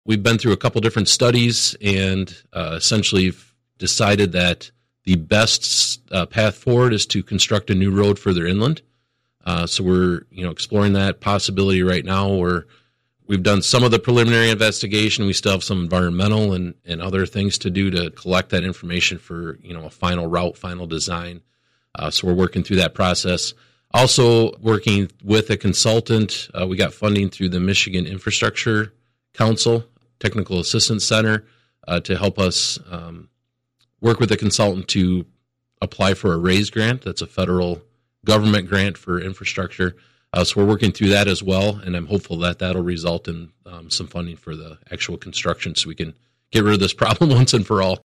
we've been through a couple different studies and essentially decided that the best path forward is to construct a new road further inland. So we're exploring that possibility right now. We've done some of the preliminary investigation. We still have some environmental and other things to do to collect that information for a final route, final design. So we're working through that process. Also working with a consultant. We got funding through the Michigan Infrastructure Council Technical Assistance Center to help us work with a consultant to apply for a RAISE grant. That's a federal government grant for infrastructure. So we're working through that as well, and I'm hopeful that that'll result in some funding for the actual construction so we can get rid of this problem once and for all.